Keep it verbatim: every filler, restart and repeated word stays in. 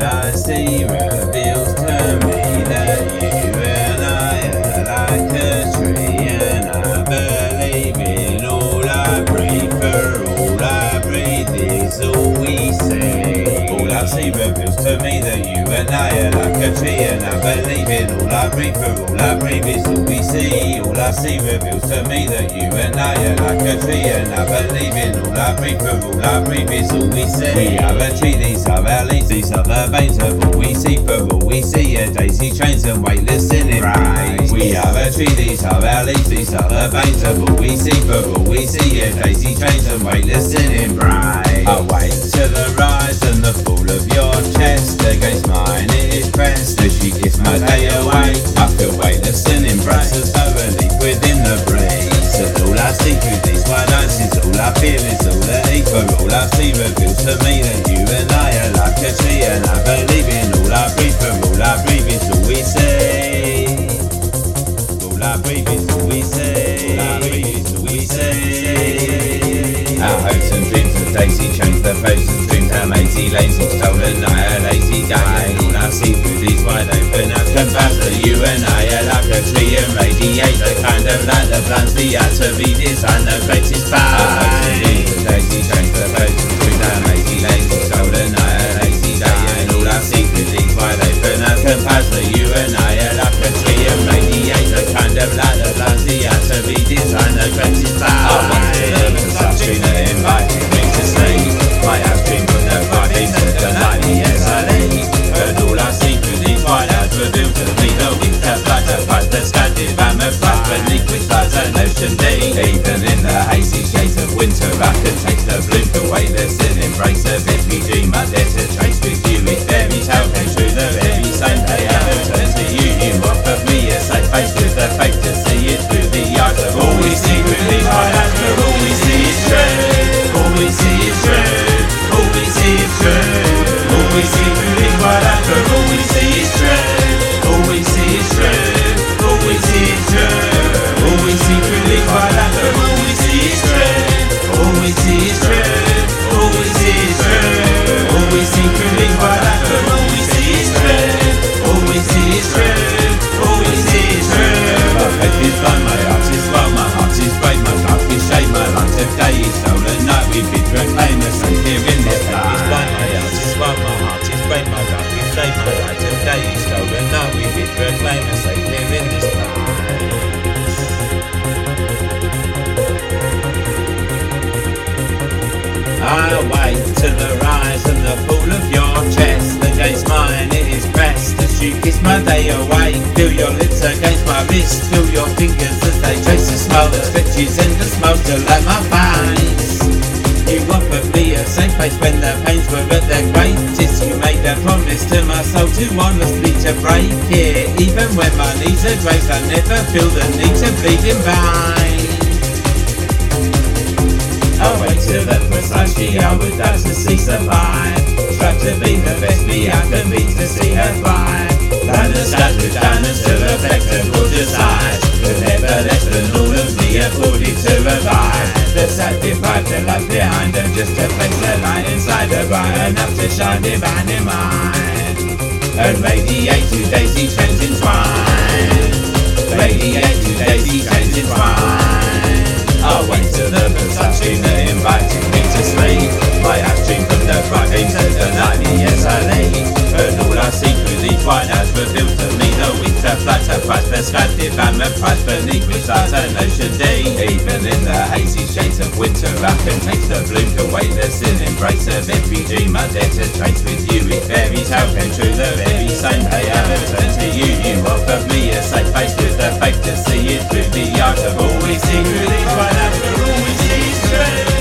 I see reveals to me that you and I are like a tree, and I believe in all I breathe, for all I breathe is all we see. All I see reveals to me that you and I are like a tree, and I believe in all I breathe, for all I breathe is all we see. All I see reveals to me that you and I are like a tree, and I believe in all I breathe, for all I breathe is all we see. We are a tree, these are our leaves, these are the veins of all we see, for all we see are daisy chains and weightless in embrace. We are a tree, these are our leaves, these are the veins of all we see, for all we see are daisy chains and weightless in embrace. I wait to the rise and the fall of your chest, against mine it is pressed, as she gives my day away. I feel weightless and embrace, as though a leaf within the breeze. And all I see through these wide eyes is all I feel, is all that eat, for all I see reveals to me that you and I are like a tree, and I believe in all I breathe, for all I breathe is all we see. All I breathe is all we see. All I breathe is all we see. Our hopes and dreams of daisy chains, the foes and dreams, our mazy lanes, each stolen night, a lazy day. All I see through these wide open eyes confess that you and I are like a tree and radiate the kind of light that blinds the eye to be designed the greatest power. Our hopes and dreams of daisy chains, the foes and dreams, our mazy lanes, each stolen night, a lazy day. And all I see through these wide open eyes confess that you and I are like a tree and radiate the kind of light that blinds the eye to be designed the greatest power. I want to live in such a inviting me to sleep. My house dream from the Friday to the night, yes I leave. And all I see through these wide eyes reveal to me the winter flood that floods the Scandinavian flood beneath which lies an ocean deep. Even in the hazy shades of winter I can taste the bloom, the weightless and embrace of every dream I dare to trace with you. If fairy tale came true the very same day I return to you. You offered me a safe face with the faith to see it through the eyes of all we see through these wide eyes, for all we see is true. All we see is true. All we see is true. All we see through these wide eyes, for all we see is true. All we see is true. All we see is true. All we see through these wide eyes, for all we see is true. All we see is true. All we see is true. All we see through these wide eyes, for all we see is true. All we see is true. All we see is true. My head is blind, my heart is wild, my heart is brave, my dark is shade, my light of day is stolen night. We bid proclaim the saint here in this life. My heart is wild, my heart is brave, my dark is shade, my light of day is stolen night. We bid proclaim the saint here in this life. I wait to the rise and the fall of your chest, against mine it is pressed, as you kiss my day away. Feel your lips against my wrist, feel your fingers as they trace a smile that stretches and the smiles to light my face. You offered me a safe place when the pains were at their greatest. You made a promise to my soul to honestly to break it. Even when my knees are grazed, I never feel the need to bleed in vain. I wait till the precisely hour that to see survive. Strive to be the best me I can be to see her fly. Land the scattered down and still reflect her gorgeous eyes. But never less than all of me afforded to revive. The sad deprived their life behind them just to place their light inside her, bright enough to shine divine in mine. And radiate to daisy chains entwined. Radiate to daisy chains entwined. I wait till the perception that invited me to sleep. My house dream from the Friday to the night, yes I leave. And all I see through these wide eyes reveals to me the winter floods have priced the Scandinavian price beneath which lies an ocean deep. Even in the hazy shades of winter I can taste the bloom, the weightless and embrace of every dream I dare to trace with you. If fairy tale came true the very same day I return to you. You offered me a safe face with the faith to see it through the eyes of all we see through these wide eyes, for all we see is true.